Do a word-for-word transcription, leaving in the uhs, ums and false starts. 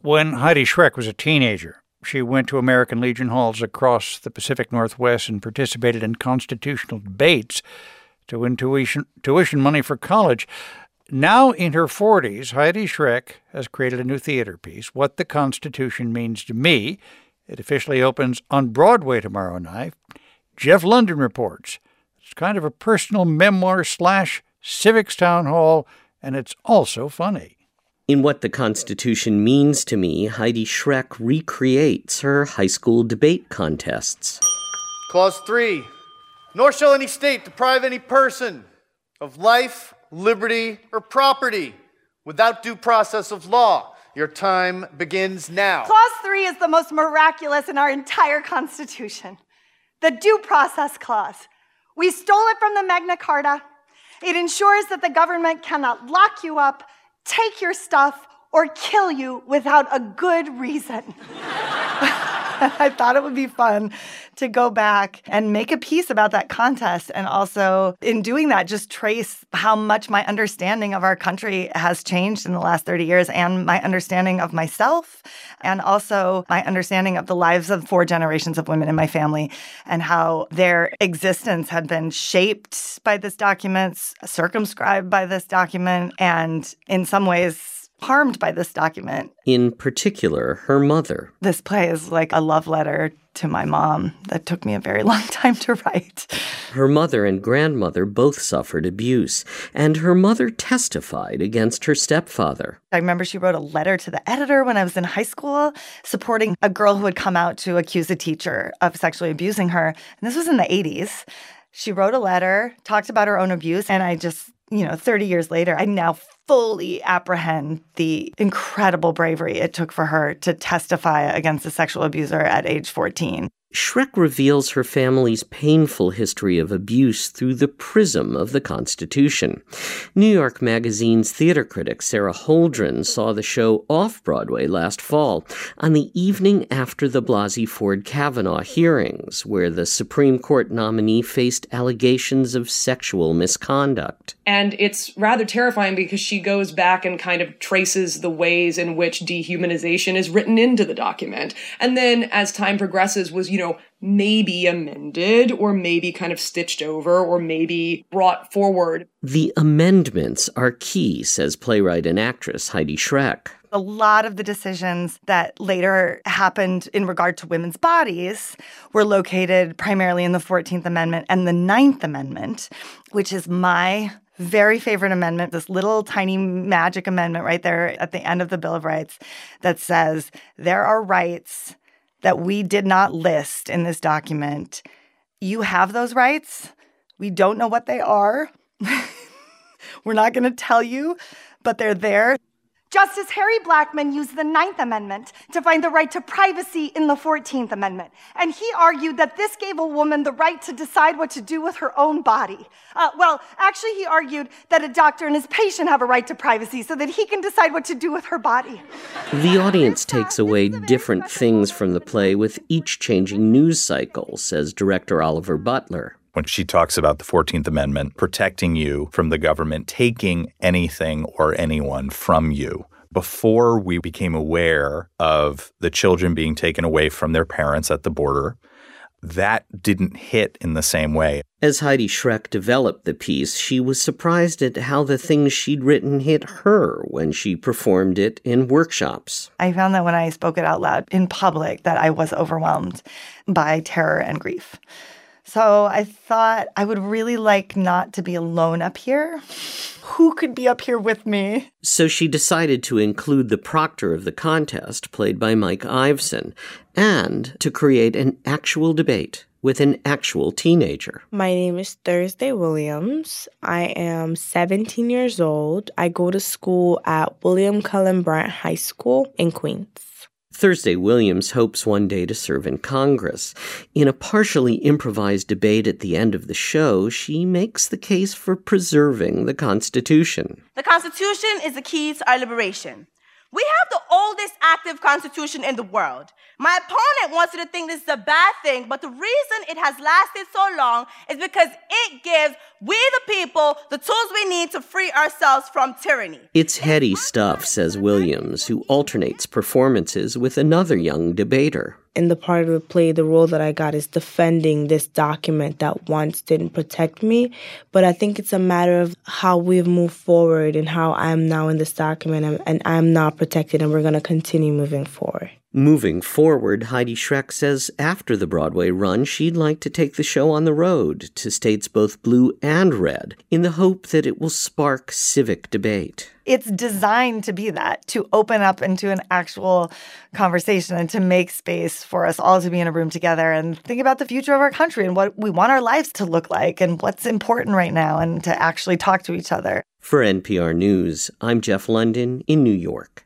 When Heidi Schreck was a teenager, she went to American Legion halls across the Pacific Northwest and participated in constitutional debates to win tuition, tuition money for college. Now in her forties, Heidi Schreck has created a new theater piece, What the Constitution Means to Me. It officially opens on Broadway tomorrow night. Jeff London reports. It's kind of a personal memoir slash civics town hall, and it's also funny. In What the Constitution Means to Me, Heidi Schreck recreates her high school debate contests. Clause three. Nor shall any state deprive any person of life, liberty, or property without due process of law. Your time begins now. Clause three is the most miraculous in our entire Constitution. The Due Process Clause. We stole it from the Magna Carta. It ensures that the government cannot lock you up, take your stuff, or kill you without a good reason. I thought it would be fun to go back and make a piece about that contest, and also in doing that, just trace how much my understanding of our country has changed in the last thirty years, and my understanding of myself, and also my understanding of the lives of four generations of women in my family, and how their existence had been shaped by this document, circumscribed by this document, and in some ways harmed by this document. In particular, her mother. This play is like a love letter to my mom that took me a very long time to write. Her mother and grandmother both suffered abuse, and her mother testified against her stepfather. I remember she wrote a letter to the editor when I was in high school supporting a girl who had come out to accuse a teacher of sexually abusing her. And this was in the eighties. She wrote a letter, talked about her own abuse, and I just, you know, thirty years later, I now fully apprehend the incredible bravery it took for her to testify against a sexual abuser at age fourteen. Schreck reveals her family's painful history of abuse through the prism of the Constitution. New York Magazine's theater critic Sarah Holdren saw the show off-Broadway last fall on the evening after the Blasey Ford Kavanaugh hearings, where the Supreme Court nominee faced allegations of sexual misconduct. And it's rather terrifying because she goes back and kind of traces the ways in which dehumanization is written into the document. And then as time progresses was, you know, maybe amended or maybe kind of stitched over or maybe brought forward. The amendments are key, says playwright and actress Heidi Schreck. A lot of the decisions that later happened in regard to women's bodies were located primarily in the fourteenth Amendment and the ninth Amendment, which is my very favorite amendment, this little tiny magic amendment right there at the end of the Bill of Rights that says there are rights that we did not list in this document. You have those rights. We don't know what they are. We're not going to tell you, but they're there. Justice Harry Blackmun used the Ninth Amendment to find the right to privacy in the fourteenth Amendment. And he argued that this gave a woman the right to decide what to do with her own body. Uh, well, actually, he argued that a doctor and his patient have a right to privacy so that he can decide what to do with her body. The audience takes away different things from the play with each changing news cycle, says director Oliver Butler. When she talks about the fourteenth Amendment protecting you from the government taking anything or anyone from you. Before we became aware of the children being taken away from their parents at the border, that didn't hit in the same way. As Heidi Schreck developed the piece, she was surprised at how the things she'd written hit her when she performed it in workshops. I found that when I spoke it out loud in public that I was overwhelmed by terror and grief. So I thought I would really like not to be alone up here. Who could be up here with me? So she decided to include the proctor of the contest, played by Mike Iveson, and to create an actual debate with an actual teenager. My name is Thursday Williams. I am seventeen years old. I go to school at William Cullen Bryant High School in Queens. Thursday Williams hopes one day to serve in Congress. In a partially improvised debate at the end of the show, she makes the case for preserving the Constitution. The Constitution is the key to our liberation. We have the oldest act active constitution in the world. My opponent wants you to think this is a bad thing, but the reason it has lasted so long is because it gives we the people the tools we need to free ourselves from tyranny. It's heady stuff, says Williams, who alternates performances with another young debater. In the part of the play, the role that I got is defending this document that once didn't protect me. But I think it's a matter of how we've moved forward and how I'm now in this document and, and I'm now protected, and we're going to continue moving forward. Moving forward, Heidi Schreck says after the Broadway run, she'd like to take the show on the road to states both blue and red in the hope that it will spark civic debate. It's designed to be that, to open up into an actual conversation and to make space for us all to be in a room together and think about the future of our country and what we want our lives to look like and what's important right now and to actually talk to each other. For N P R News, I'm Jeff London in New York.